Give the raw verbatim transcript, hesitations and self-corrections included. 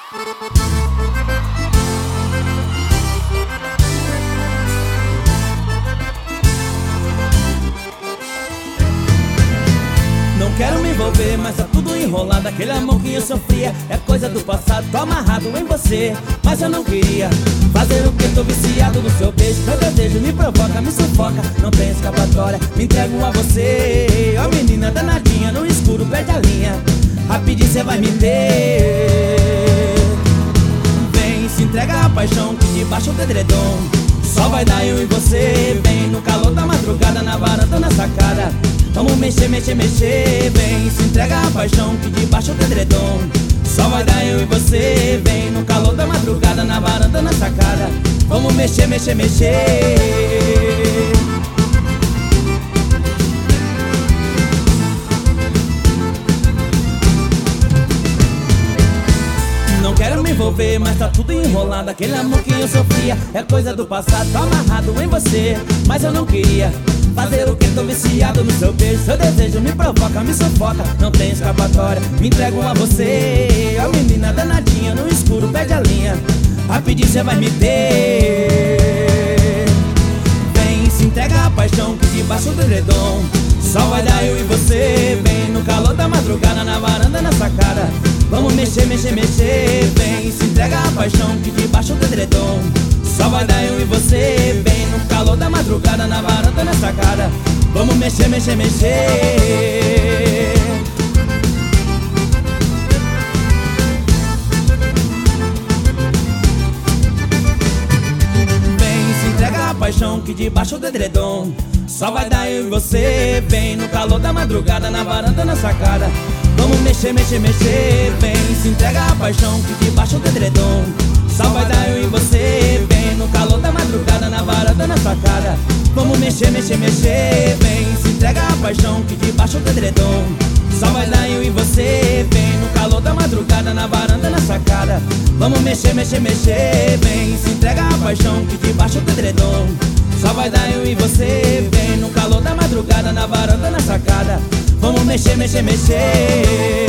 Não quero me envolver, mas tá tudo enrolado. Aquele amor que eu sofria é coisa do passado. Tô amarrado em você, mas eu não queria fazer o que? Tô viciado no seu beijo. Meu desejo me provoca, me sufoca, não tem escapatória. Me entrego a você, ó menina danadinha. No escuro perde a linha, rapidinho cê vai me ter. Vem, se entrega a paixão que debaixo do edredom só vai dar eu e você. Vem no calor da madrugada, na varanda, na sacada. Vamos mexer, mexer, mexer. Vem, se entrega a paixão que debaixo do edredom só vai dar eu e você. Vem no calor da madrugada, na varanda, na sacada. Vamos mexer, mexer, mexer. Não quero me envolver, mas tá tudo enrolado. Aquele amor que eu sofria é coisa do passado. Tô amarrado em você, mas eu não queria fazer o que? Tô viciado no seu beijo. Seu desejo me provoca, me sufoca, não tem escapatória. Me entrego a você, ó menina danadinha. No escuro perde a linha, rapidinho cê vai me ter. Vem, se entrega a paixão que debaixo do edredom só vai dar eu e você. Vem no calor da madrugada, na varanda, na sacada. Vamos mexer, mexer, mexer. Vem, se entrega a paixão que debaixo do edredom só vai dar eu e você. Vem no calor da madrugada, na varanda, na sacada. Vamos mexer, mexer, mexer. Vem, se entrega a paixão que debaixo do edredom só vai dar eu e você. Vem no calor da madrugada, na varanda, na sacada. Vamos mexer, mexer, mexer. Vem, se entrega a paixão que debaixo do edredom só vai dar eu e você. Vem no calor da madrugada, na varanda, na sacada. Vamos mexer, mexer, mexer. Vem, se entrega a paixão que debaixo do edredom só vai dar eu e você. Vem no calor da madrugada, na varanda, na sacada. Vamos mexer, mexer, mexer. Vem, se entrega a paixão que debaixo do edredom só vai dar eu e você. Vem no calor da madrugada, na varanda, na sacada. Vamos mexer, mexer, mexer.